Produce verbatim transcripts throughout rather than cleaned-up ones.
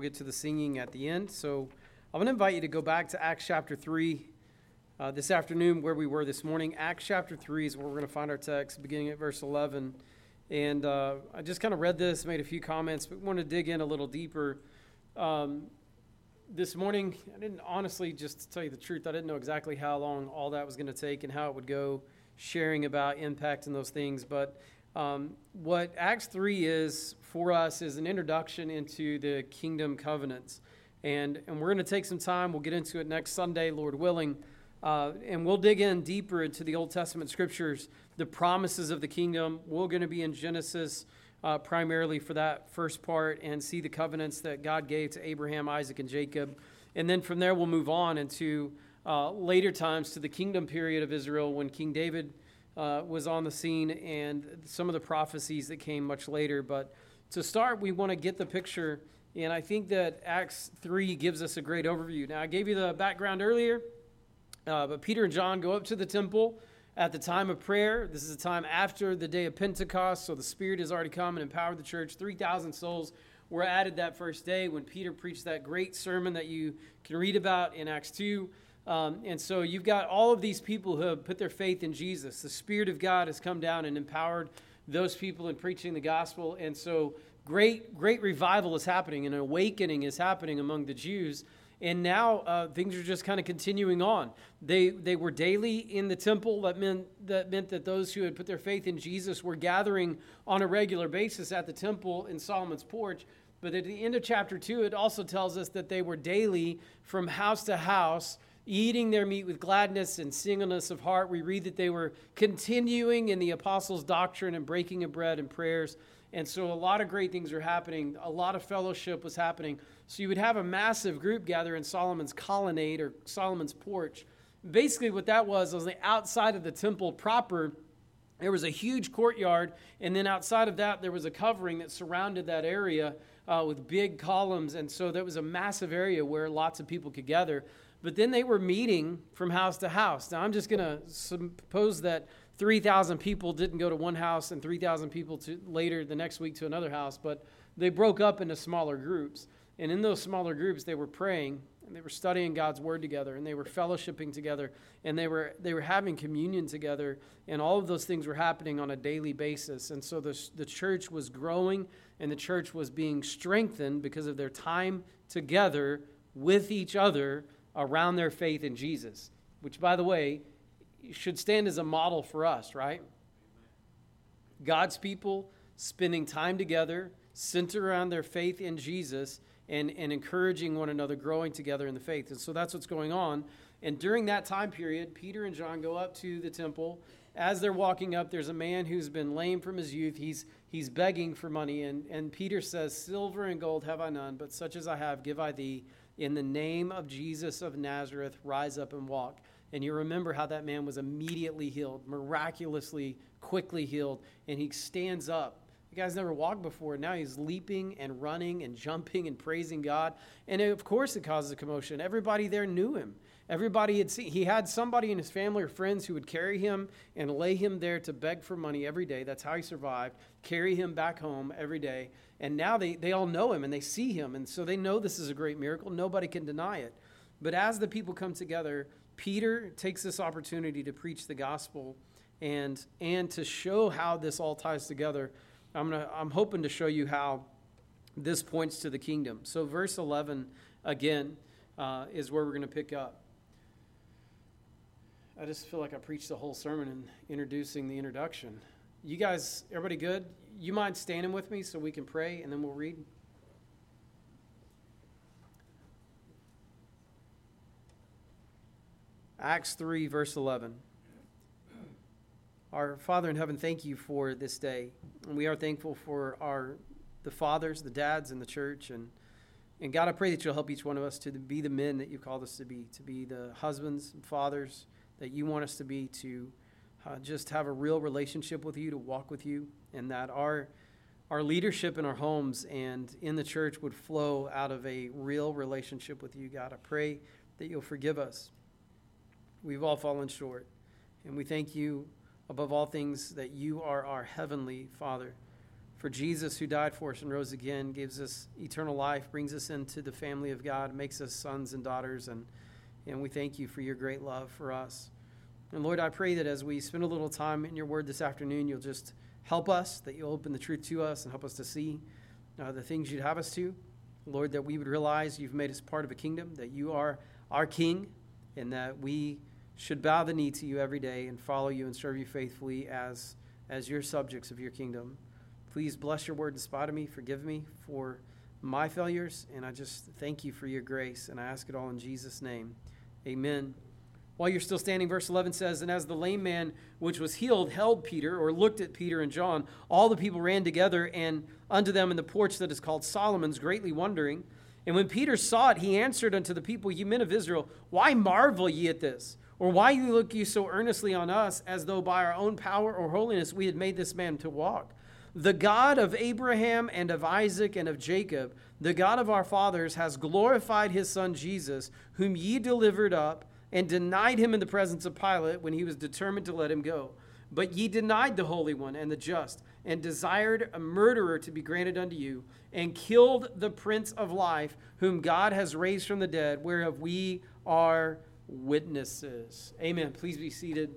get to the singing at the end. So I'm going to invite you to go back to Acts chapter three uh, this afternoon, where we were this morning. Acts chapter three is where we're going to find our text, beginning at verse eleven. And uh, I just kind of read this, made a few comments, but want to dig in a little deeper. Um, this morning, I didn't honestly, just to tell you the truth, I didn't know exactly how long all that was going to take and how it would go, sharing about impact and those things. But um, what Acts three is for us is an introduction into the kingdom covenants. And, and we're going to take some time. We'll get into it next Sunday, Lord willing. Uh, and we'll dig in deeper into the Old Testament scriptures, the promises of the kingdom. We're going to be in Genesis uh, primarily for that first part and see the covenants that God gave to Abraham, Isaac, and Jacob. And then from there, we'll move on into uh, later times to the kingdom period of Israel when King David uh, was on the scene and some of the prophecies that came much later. But to start, we want to get the picture, and I think that Acts three gives us a great overview. Now, I gave you the background earlier. Uh, but Peter and John go up to the temple at the time of prayer. This is a time after the day of Pentecost, so the Spirit has already come and empowered the church. three thousand souls were added that first day when Peter preached that great sermon that you can read about in Acts two. Um, and so you've got all of these people who have put their faith in Jesus. The Spirit of God has come down and empowered those people in preaching the gospel. And so great, great revival is happening, and an awakening is happening among the Jews. And now uh, things are just kind of continuing on. They they were daily in the temple. That meant that meant that those who had put their faith in Jesus were gathering on a regular basis at the temple in Solomon's porch. But at the end of chapter two, it also tells us that they were daily from house to house, eating their meat with gladness and singleness of heart. We read that they were continuing in the apostles' doctrine and breaking of bread and prayers. And so a lot of great things are happening. A lot of fellowship was happening. So you would have a massive group gather in Solomon's colonnade or Solomon's porch. Basically what that was, was the outside of the temple proper, there was a huge courtyard. And then outside of that, there was a covering that surrounded that area uh, with big columns. And so there was a massive area where lots of people could gather. But then they were meeting from house to house. Now I'm just going to suppose that three thousand people didn't go to one house and three thousand people to later the next week to another house, but they broke up into smaller groups. And in those smaller groups, they were praying, and they were studying God's word together, and they were fellowshipping together, and they were they were having communion together, and all of those things were happening on a daily basis. And so the, the church was growing, and the church was being strengthened because of their time together with each other around their faith in Jesus, which, by the way, should stand as a model for us, right? God's people spending time together, centered around their faith in Jesus, and, and encouraging one another, growing together in the faith. And so that's what's going on. And during that time period, Peter and John go up to the temple. As they're walking up, there's a man who's been lame from his youth. He's he's begging for money. And, and Peter says, "Silver and gold have I none, but such as I have give I thee. In the name of Jesus of Nazareth, rise up and walk." And you remember how that man was immediately healed, miraculously, quickly healed. And he stands up. The guy's never walked before. Now he's leaping and running and jumping and praising God. And of course it causes a commotion. Everybody there knew him. Everybody had seen. He had somebody in his family or friends who would carry him and lay him there to beg for money every day. That's how he survived. Carry him back home every day. And now they, they all know him and they see him. And so they know this is a great miracle. Nobody can deny it. But as the people come together, Peter takes this opportunity to preach the gospel and and to show how this all ties together. I'm gonna I'm hoping to show you how this points to the kingdom. So verse eleven again uh, is where we're going to pick up. I just feel like I preached the whole sermon in introducing the introduction. You guys, everybody good? You mind standing with me so we can pray and then we'll read? Acts three, verse eleven. Our Father in heaven, thank you for this day. And we are thankful for our the fathers, the dads in the church. And, and God, I pray that you'll help each one of us to be the men that you've called us to be, to be the husbands and fathers that you want us to be, to uh, just have a real relationship with you, to walk with you, and that our our leadership in our homes and in the church would flow out of a real relationship with you, God. I pray that you'll forgive us. We've all fallen short, and we thank you above all things that you are our heavenly Father. for Jesus who died for us and rose again, gives us eternal life, brings us into the family of God, makes us sons and daughters, and, and we thank you for your great love for us. And Lord, I pray that as we spend a little time in your word this afternoon, you'll just help us, that you'll open the truth to us and help us to see uh, the things you'd have us to. Lord, that we would realize you've made us part of a kingdom, that you are our King, and that we should bow the knee to you every day and follow you and serve you faithfully as, as your subjects of your kingdom. Please bless your word in spite of me. Forgive me for my failures, and I just thank you for your grace, and I ask it all in Jesus' name. Amen. While you're still standing, verse eleven says, "And as the lame man which was healed held Peter," or looked at Peter and John, "all the people ran together and unto them in the porch that is called Solomon's, greatly wondering. And when Peter saw it, he answered unto the people, Ye men of Israel, why marvel ye at this? Or why look ye so earnestly on us, as though by our own power or holiness we had made this man to walk? The God of Abraham and of Isaac and of Jacob, the God of our fathers, has glorified his son Jesus, whom ye delivered up, and denied him in the presence of Pilate when he was determined to let him go. But ye denied the Holy One and the just, and desired a murderer to be granted unto you, and killed the Prince of Life, whom God has raised from the dead, whereof we are witnesses." Amen. Please be seated.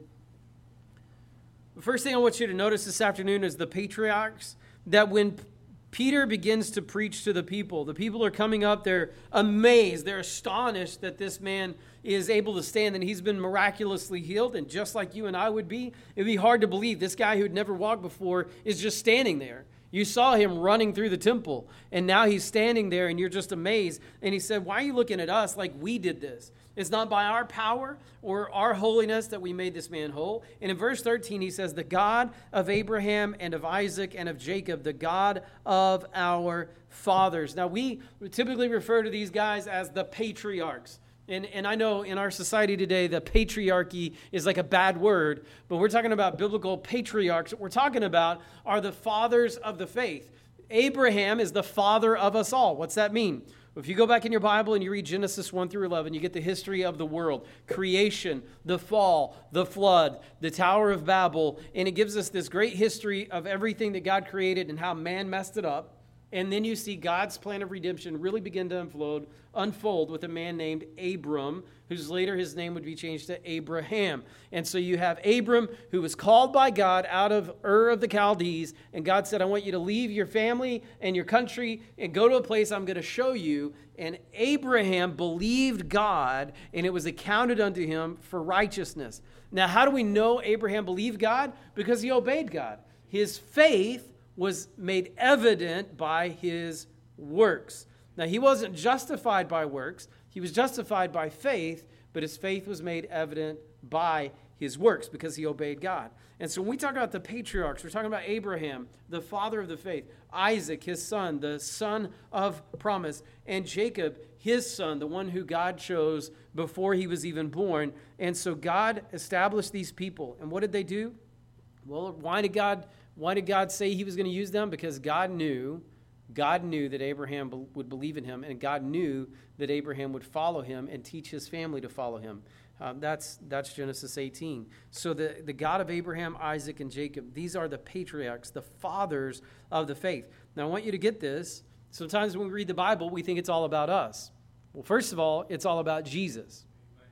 The first thing I want you to notice this afternoon is the patriarchs, that when Peter begins to preach to the people, the people are coming up, they're amazed, they're astonished that this man is able to stand and he's been miraculously healed. And just like you and I would be, it'd be hard to believe this guy who'd never walked before is just standing there. You saw him running through the temple, and now he's standing there and you're just amazed. And he said, "Why are you looking at us like we did this? It's not by our power or our holiness that we made this man whole." And in verse thirteen, he says, "The God of Abraham and of Isaac and of Jacob, the God of our fathers." Now, we typically refer to these guys as the patriarchs. And, and I know in our society today, the patriarchy is like a bad word, but we're talking about biblical patriarchs. What we're talking about are the fathers of the faith. Abraham is the father of us all. What's that mean? If you go back in your Bible and you read Genesis one through eleven, you get the history of the world, creation, the fall, the flood, the Tower of Babel, and it gives us this great history of everything that God created and how man messed it up. And then you see God's plan of redemption really begin to unfold, unfold with a man named Abram, whose later his name would be changed to Abraham. And so you have Abram, who was called by God out of Ur of the Chaldees, and God said, "I want you to leave your family and your country and go to a place I'm going to show you." And Abraham believed God, and it was accounted unto him for righteousness. Now, how do we know Abraham believed God? Because he obeyed God. His faith was made evident by his works. Now, he wasn't justified by works. He was justified by faith, but his faith was made evident by his works because he obeyed God. And so when we talk about the patriarchs, we're talking about Abraham, the father of the faith, Isaac, his son, the son of promise, and Jacob, his son, the one who God chose before he was even born. And so God established these people. And what did they do? Well, why did God Why did God say he was going to use them? Because God knew, God knew that Abraham be- would believe in him, and God knew that Abraham would follow him and teach his family to follow him. Um, that's that's Genesis eighteen. So the, the God of Abraham, Isaac, and Jacob, these are the patriarchs, the fathers of the faith. Now, I want you to get this. Sometimes when we read the Bible, we think it's all about us. Well, first of all, it's all about Jesus.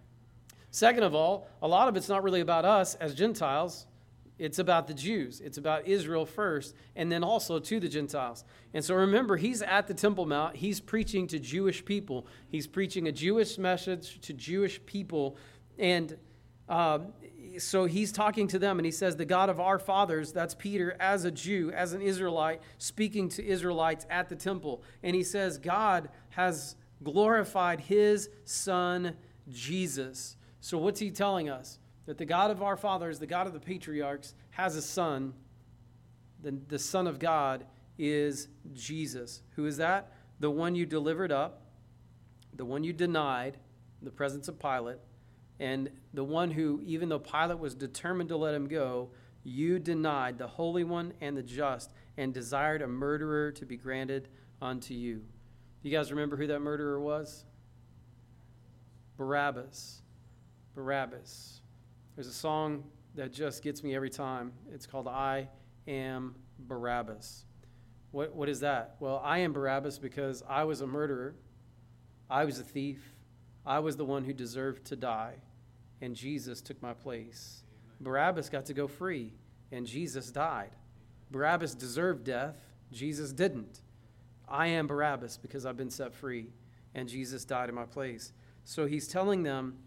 Second of all, a lot of it's not really about us as Gentiles. It's about the Jews. It's about Israel first, and then also to the Gentiles. And so remember, he's at the Temple Mount. He's preaching to Jewish people. He's preaching a Jewish message to Jewish people. And um, so he's talking to them, and he says, the God of our fathers, that's Peter, as a Jew, as an Israelite, speaking to Israelites at the temple. And he says, God has glorified his son, Jesus. So what's he telling us? That the God of our fathers, the God of the patriarchs, has a son. The, the Son of God is Jesus. Who is that? The one you delivered up, the one you denied in the presence of Pilate, and the one who, even though Pilate was determined to let him go, you denied the Holy One and the just, and desired a murderer to be granted unto you. You guys remember who that murderer was? Barabbas. Barabbas. There's a song that just gets me every time. It's called I Am Barabbas. What What is that? Well, I am Barabbas because I was a murderer. I was a thief. I was the one who deserved to die, and Jesus took my place. Barabbas got to go free, and Jesus died. Barabbas deserved death. Jesus didn't. I am Barabbas because I've been set free, and Jesus died in my place. So he's telling them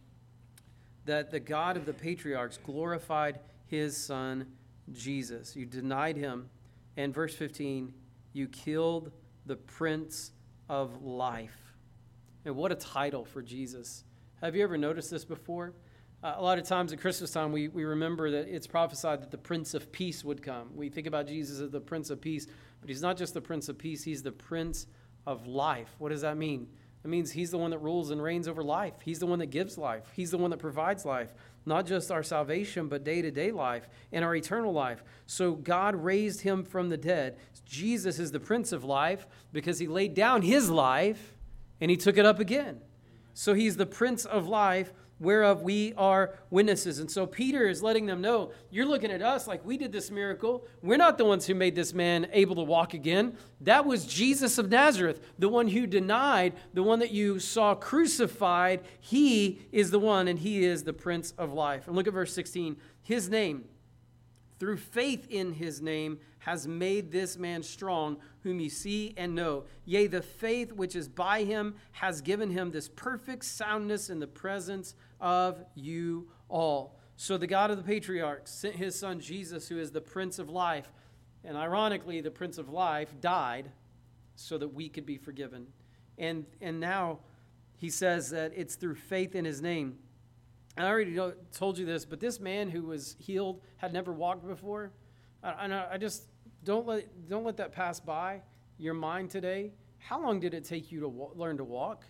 that the God of the patriarchs glorified his son, Jesus. You denied him. And verse fifteen, you killed the Prince of Life. And what a title for Jesus. Have you ever noticed this before? Uh, a lot of times at Christmas time, we, we remember that it's prophesied that the Prince of Peace would come. We think about Jesus as the Prince of Peace, but he's not just the Prince of Peace, he's the Prince of Life. What does that mean? It means he's the one that rules and reigns over life. He's the one that gives life. He's the one that provides life. Not just our salvation, but day-to-day life and our eternal life. So God raised him from the dead. Jesus is the Prince of Life because he laid down his life and he took it up again. So he's the Prince of Life, whereof we are witnesses. And so Peter is letting them know, you're looking at us like we did this miracle. We're not the ones who made this man able to walk again. That was Jesus of Nazareth, the one who denied, the one that you saw crucified. He is the one, and he is the Prince of Life. And look at verse sixteen. His name, through faith in his name, has made this man strong, whom you see and know. Yea, the faith which is by him has given him this perfect soundness in the presence of you all. So the God of the patriarchs sent his son Jesus, who is the Prince of Life. And ironically, the Prince of Life died so that we could be forgiven. And, and now he says that it's through faith in his name. I already know, told you this, but this man who was healed had never walked before. And I just don't let don't let that pass by your mind today. How long did it take you to wa- learn to walk?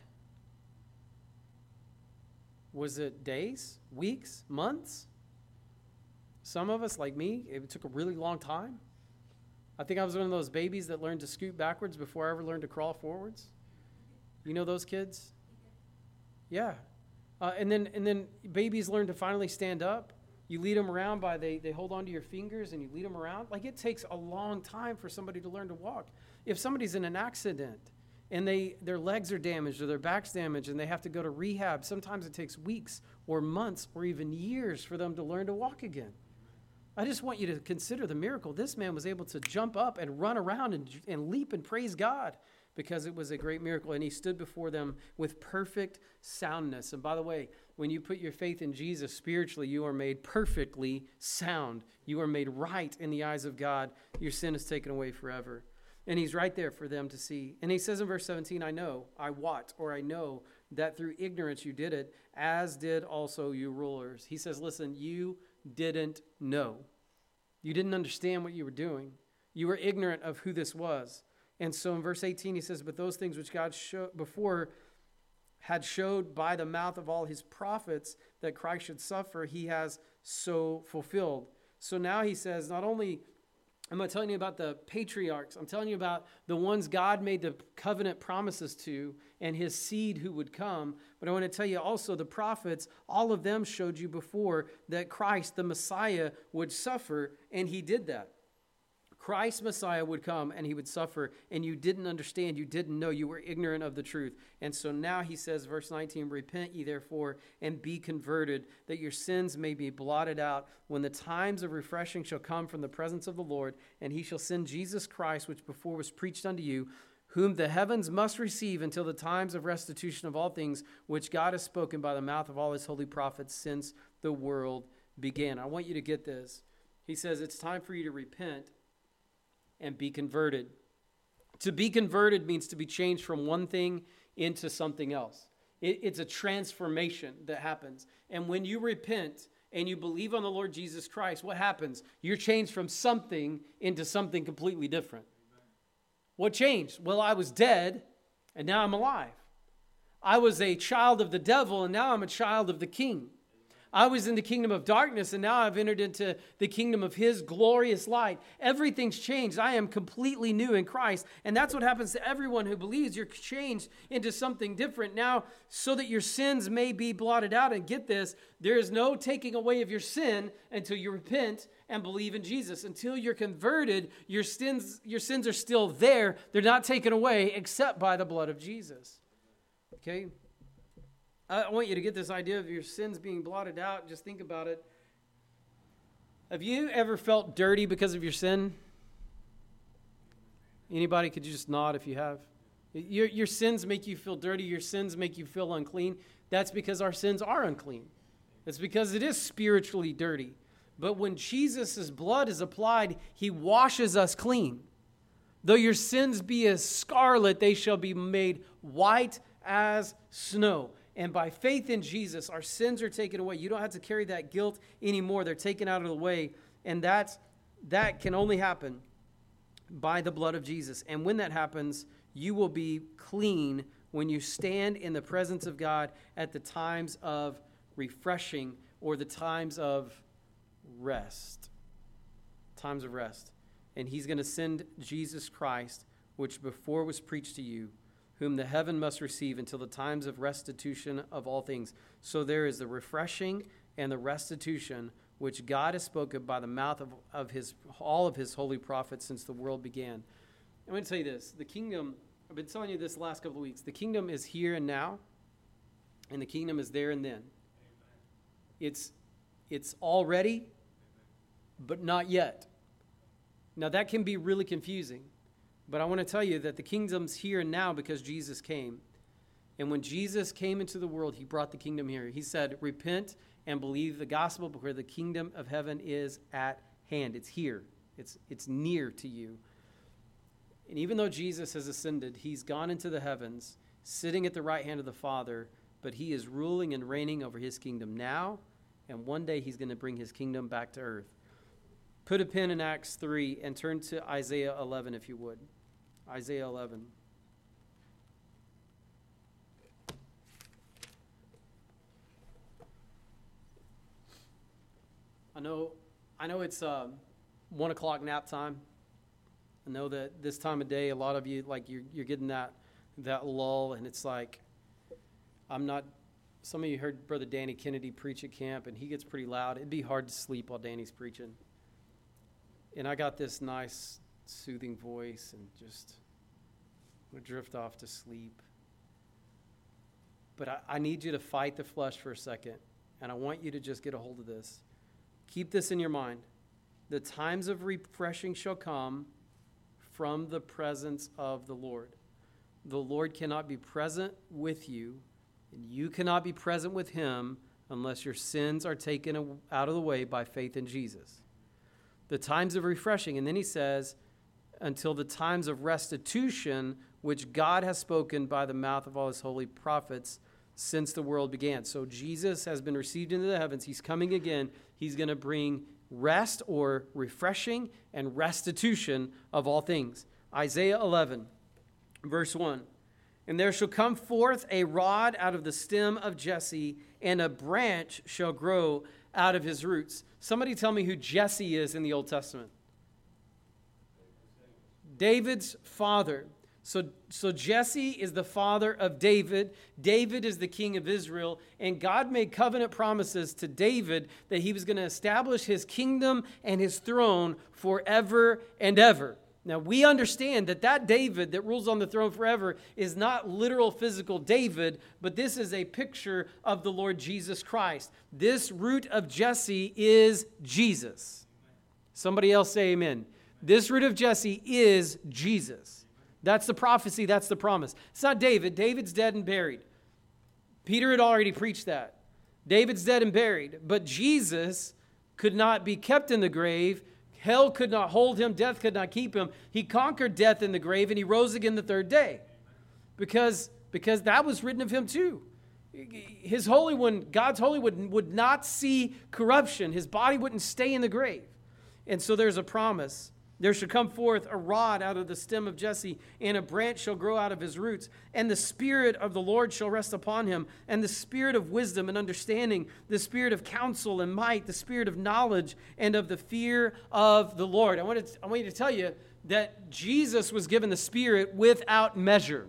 Was it days, weeks, months? Some of us, like me, it took a really long time. I think I was one of those babies that learned to scoot backwards before I ever learned to crawl forwards. You know those kids? Yeah. Uh, and then and then babies learn to finally stand up. You lead them around by, they, they hold onto your fingers and you lead them around. Like, it takes a long time for somebody to learn to walk. If somebody's in an accident and they their legs are damaged or their back's damaged and they have to go to rehab, sometimes it takes weeks or months or even years for them to learn to walk again. I just want you to consider the miracle. This man was able to jump up and run around and, and leap and praise God because it was a great miracle. And he stood before them with perfect soundness. And by the way, when you put your faith in Jesus spiritually, you are made perfectly sound. You are made right in the eyes of God. Your sin is taken away forever. And he's right there for them to see. And he says in verse seventeen, I know, I wot, or I know that through ignorance you did it, as did also you rulers. He says, listen, you didn't know. You didn't understand what you were doing. You were ignorant of who this was. And so in verse eighteen, he says, but those things which God showed before had showed by the mouth of all his prophets that Christ should suffer, he has so fulfilled. So now he says, not only am I telling you about the patriarchs, I'm telling you about the ones God made the covenant promises to and his seed who would come, but I want to tell you also the prophets, all of them showed you before that Christ, the Messiah, would suffer, and he did that. Christ, Messiah, would come and he would suffer, and you didn't understand, you didn't know, you were ignorant of the truth. And so now he says, verse nineteen, repent ye therefore and be converted, that your sins may be blotted out when the times of refreshing shall come from the presence of the Lord, and he shall send Jesus Christ, which before was preached unto you, whom the heavens must receive until the times of restitution of all things, which God has spoken by the mouth of all his holy prophets since the world began. I want you to get this. He says it's time for you to repent and be converted. To be converted means to be changed from one thing into something else. It, it's a transformation that happens. And when you repent and you believe on the Lord Jesus Christ, what happens? You're changed from something into something completely different. What changed? Well, I was dead and now I'm alive. I was a child of the devil and now I'm a child of the King. I was in the kingdom of darkness, and now I've entered into the kingdom of his glorious light. Everything's changed. I am completely new in Christ. And that's what happens to everyone who believes. You're changed into something different now so that your sins may be blotted out. And get this, there is no taking away of your sin until you repent and believe in Jesus. Until you're converted, your sins, your sins are still there. They're not taken away except by the blood of Jesus. Okay? I want you to get this idea of your sins being blotted out. Just think about it. Have you ever felt dirty because of your sin? Anybody? Could you just nod if you have? Your, your sins make you feel dirty. Your sins make you feel unclean. That's because our sins are unclean. It's because it is spiritually dirty. But when Jesus' blood is applied, he washes us clean. Though your sins be as scarlet, they shall be made white as snow. And by faith in Jesus, our sins are taken away. You don't have to carry that guilt anymore. They're taken out of the way. And that's, that can only happen by the blood of Jesus. And when that happens, you will be clean when you stand in the presence of God at the times of refreshing or the times of rest. Times of rest. And he's going to send Jesus Christ, which before was preached to you, whom the heaven must receive until the times of restitution of all things. So there is the refreshing and the restitution which God has spoken by the mouth of, of his all of his holy prophets since the world began. I'm going to tell you this. The kingdom, I've been telling you this the last couple of weeks, the kingdom is here and now, and the kingdom is there and then. It's, it's already, but not yet. Now that can be really confusing. But I want to tell you that the kingdom's here and now because Jesus came. And when Jesus came into the world, he brought the kingdom here. He said, repent and believe the gospel because the kingdom of heaven is at hand. It's here. It's, it's near to you. And even though Jesus has ascended, he's gone into the heavens, sitting at the right hand of the Father, but he is ruling and reigning over his kingdom now, and one day he's going to bring his kingdom back to earth. Put a pin in Acts three and turn to Isaiah eleven if you would. Isaiah eleven. I know, I know it's um, one o'clock nap time. I know that this time of day, a lot of you like you're you're getting that that lull, and it's like I'm not. Some of you heard Brother Danny Kennedy preach at camp, and he gets pretty loud. It'd be hard to sleep while Danny's preaching. And I got this nice, soothing voice, and just I'm going to drift off to sleep. But I, I need you to fight the flesh for a second, and I want you to just get a hold of this. Keep this in your mind. The times of refreshing shall come from the presence of the Lord. The Lord cannot be present with you, and you cannot be present with him unless your sins are taken out of the way by faith in Jesus. The times of refreshing, and then he says, until the times of restitution, which God has spoken by the mouth of all his holy prophets since the world began. So Jesus has been received into the heavens. He's coming again. He's going to bring rest or refreshing and restitution of all things. Isaiah eleven, verse one. And there shall come forth a rod out of the stem of Jesse, and a branch shall grow out of his roots. Somebody tell me who Jesse is in the Old Testament. David's father. So, so Jesse is the father of David. David is the king of Israel. And God made covenant promises to David that he was going to establish his kingdom and his throne forever and ever. Now, we understand that that David that rules on the throne forever is not literal physical David, but this is a picture of the Lord Jesus Christ. This root of Jesse is Jesus. Somebody else say amen. This root of Jesse is Jesus. That's the prophecy. That's the promise. It's not David. David's dead and buried. Peter had already preached that. David's dead and buried. But Jesus could not be kept in the grave. Hell could not hold him. Death could not keep him. He conquered death in the grave, and he rose again the third day. Because, because that was written of him too. His Holy One, God's Holy One, would not see corruption. His body wouldn't stay in the grave. And so there's a promise. There shall come forth a rod out of the stem of Jesse, and a branch shall grow out of his roots. And the Spirit of the Lord shall rest upon him, and the Spirit of wisdom and understanding, the Spirit of counsel and might, the Spirit of knowledge and of the fear of the Lord. I want to, I want you to tell you that Jesus was given the Spirit without measure.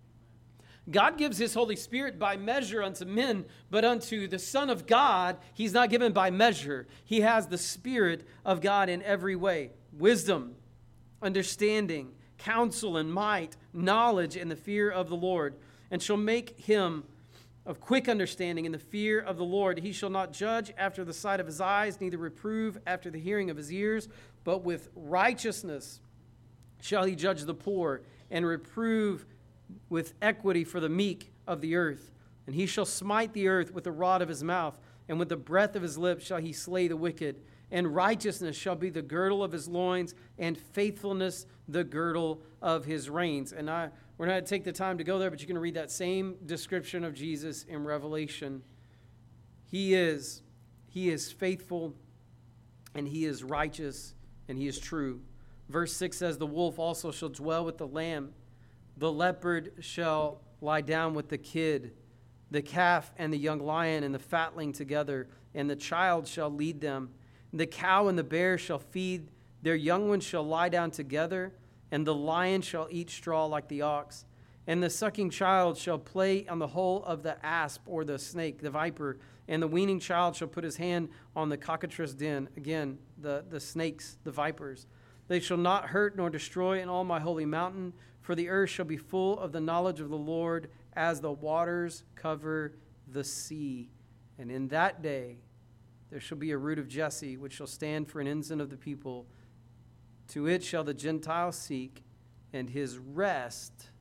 God gives his Holy Spirit by measure unto men, but unto the Son of God, he's not given by measure. He has the Spirit of God in every way. Wisdom, understanding, counsel and might, knowledge and the fear of the Lord. And shall make him of quick understanding in the fear of the Lord. He shall not judge after the sight of his eyes, neither reprove after the hearing of his ears, but with righteousness shall he judge the poor, and reprove with equity for the meek of the earth. And he shall smite the earth with the rod of his mouth, and with the breath of his lips shall he slay the wicked. And righteousness shall be the girdle of his loins, and faithfulness the girdle of his reins. And I, we're not going to take the time to go there, but you can read that same description of Jesus in Revelation. He is, he is faithful, and he is righteous, and he is true. Verse six says, the wolf also shall dwell with the lamb. The leopard shall lie down with the kid, the calf and the young lion and the fatling together, and the child shall lead them. The cow and the bear shall feed, their young ones shall lie down together, and the lion shall eat straw like the ox. And the sucking child shall play on the hole of the asp or the snake, the viper, and the weaning child shall put his hand on the cockatrice den, again, the, the snakes, the vipers. They shall not hurt nor destroy in all my holy mountain, for the earth shall be full of the knowledge of the Lord as the waters cover the sea. And in that day there shall be a root of Jesse, which shall stand for an ensign of the people. To it shall the Gentiles seek, and his rest,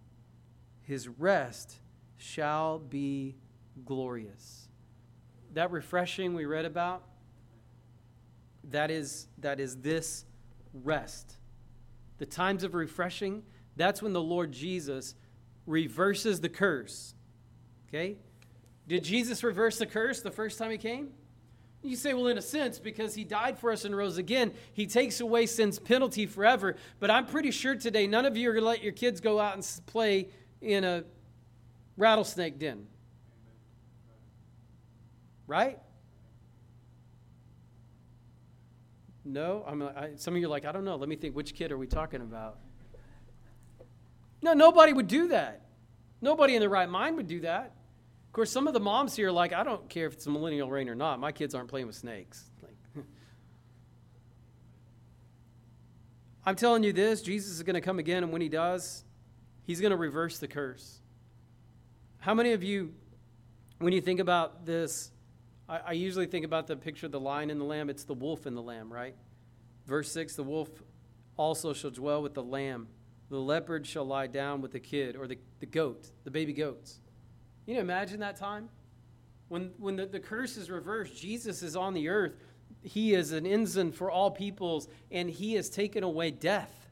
his rest shall be glorious. That refreshing we read about, that is, that is this rest. The times of refreshing, that's when the Lord Jesus reverses the curse. Okay? Did Jesus reverse the curse the first time he came? You say, well, in a sense, because he died for us and rose again, he takes away sin's penalty forever. But I'm pretty sure today none of you are going to let your kids go out and play in a rattlesnake den. Right? No? I'm, I, some of you are like, I don't know. Let me think, which kid are we talking about? No, nobody would do that. Nobody in their right mind would do that. Of course, some of the moms here are like, I don't care if it's a millennial reign or not. My kids aren't playing with snakes. Like, I'm telling you this, Jesus is going to come again, and when he does, he's going to reverse the curse. How many of you, when you think about this, I, I usually think about the picture of the lion and the lamb. It's the wolf and the lamb, right? Verse six, the wolf also shall dwell with the lamb. The leopard shall lie down with the kid, or the, the goat, the baby goats. You know, imagine that time? When, when the, the curse is reversed, Jesus is on the earth. He is an ensign for all peoples, and he has taken away death.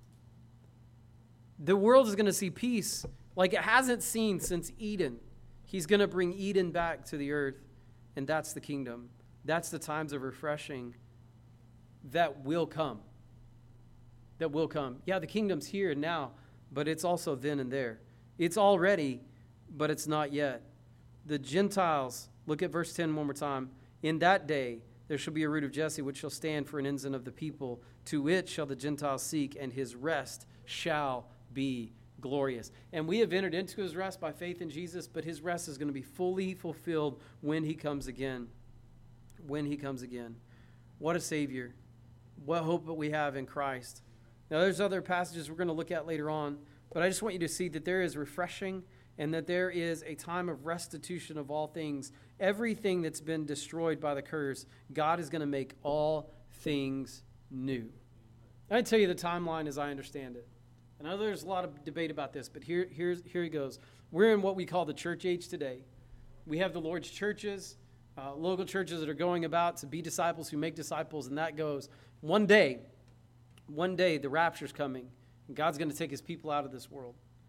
The world is going to see peace like it hasn't seen since Eden. He's going to bring Eden back to the earth, and that's the kingdom. That's the times of refreshing that will come. That will come. Yeah, the kingdom's here and now, but it's also then and there. It's already, but it's not yet. The Gentiles, look at verse ten one more time. In that day there shall be a root of Jesse, which shall stand for an ensign of the people. To it shall the Gentiles seek, and his rest shall be glorious. And we have entered into his rest by faith in Jesus, but his rest is going to be fully fulfilled when he comes again. When he comes again. What a Savior. What hope that we have in Christ. Now, there's other passages we're going to look at later on, but I just want you to see that there is refreshing and that there is a time of restitution of all things. Everything that's been destroyed by the curse, God is going to make all things new. I tell you the timeline as I understand it. I know there's a lot of debate about this, but here, here's, here he goes. We're in what we call the church age today. We have the Lord's churches, uh, local churches that are going about to be disciples who make disciples, and that goes one day. One day, the rapture's coming, and God's going to take his people out of this world.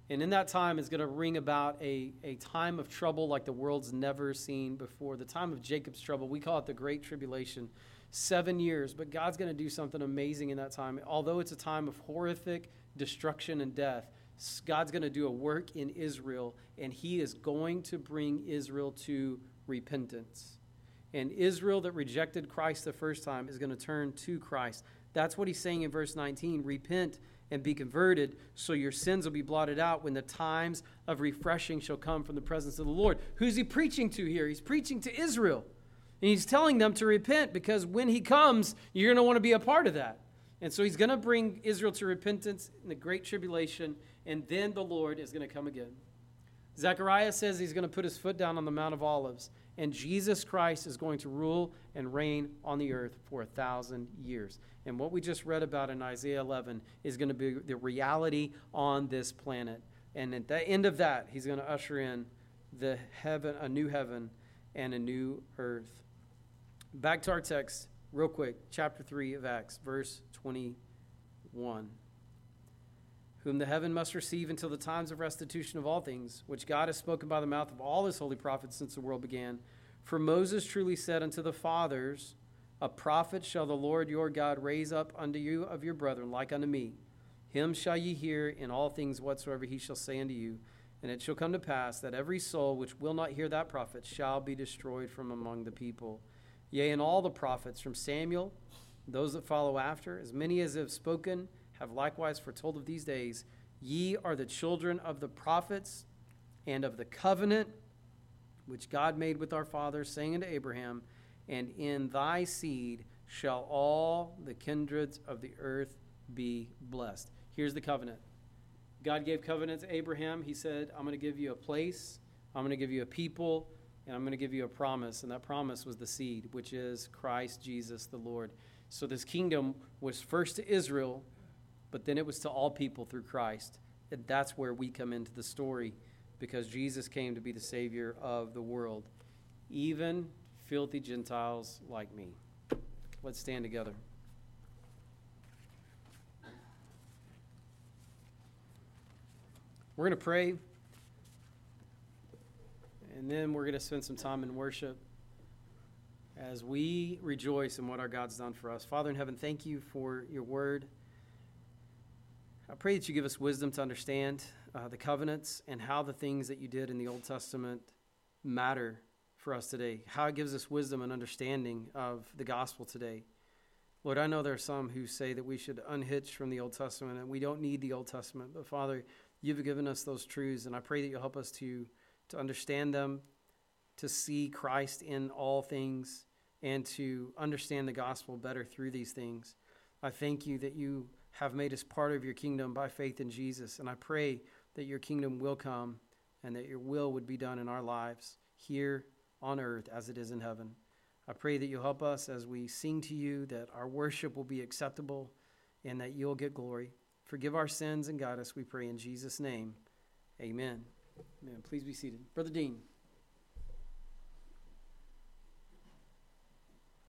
And in that time is going to bring about a, a time of trouble like the world's never seen before. The time of Jacob's trouble. We call it the Great Tribulation. Seven years. But God's going to do something amazing in that time. Although it's a time of horrific destruction and death, God's going to do a work in Israel, and he is going to bring Israel to repentance. And Israel that rejected Christ the first time is going to turn to Christ. That's what he's saying in verse nineteen. Repent and be converted, so your sins will be blotted out when the times of refreshing shall come from the presence of the Lord. Who's he preaching to here? He's preaching to Israel. And he's telling them to repent, because when he comes, you're going to want to be a part of that. And so he's going to bring Israel to repentance in the Great Tribulation, and then the Lord is going to come again. Zechariah says he's going to put his foot down on the Mount of Olives, and Jesus Christ is going to rule and reign on the earth for a thousand years. And what we just read about in Isaiah eleven is going to be the reality on this planet. And at the end of that, he's going to usher in the heaven, a new heaven and a new earth. Back to our text real quick, chapter three of Acts, verse twenty-one. Whom the heaven must receive until the times of restitution of all things, which God has spoken by the mouth of all his holy prophets since the world began. For Moses truly said unto the fathers, a prophet shall the Lord your God raise up unto you of your brethren, like unto me. Him shall ye hear in all things whatsoever he shall say unto you. And it shall come to pass that every soul which will not hear that prophet shall be destroyed from among the people. Yea, and all the prophets from Samuel, those that follow after, as many as have spoken, have likewise foretold of these days. Ye are the children of the prophets and of the covenant which God made with our fathers, saying unto Abraham, and in thy seed shall all the kindreds of the earth be blessed. Here's the covenant. God gave covenant to Abraham. He said, I'm going to give you a place, I'm going to give you a people, and I'm going to give you a promise. And that promise was the seed, which is Christ Jesus the Lord. So this kingdom was first to Israel, but then it was to all people through Christ. And that's where we come into the story, because Jesus came to be the Savior of the world, even filthy Gentiles like me. Let's stand together. We're going to pray, and then we're going to spend some time in worship as we rejoice in what our God's done for us. Father in heaven, thank you for your word. I pray that you give us wisdom to understand uh, the covenants and how the things that you did in the Old Testament matter for us today, how it gives us wisdom and understanding of the gospel today. Lord, I know there are some who say that we should unhitch from the Old Testament and we don't need the Old Testament, but Father, you've given us those truths, and I pray that you'll help us to, to understand them, to see Christ in all things, and to understand the gospel better through these things. I thank you that you have made us part of your kingdom by faith in Jesus, and I pray that your kingdom will come and that your will would be done in our lives here on earth as it is in heaven. I pray that you'll help us as we sing to you, that our worship will be acceptable and that you'll get glory. Forgive our sins and guide us, we pray in Jesus' name. Amen. Amen. Please be seated. Brother Dean.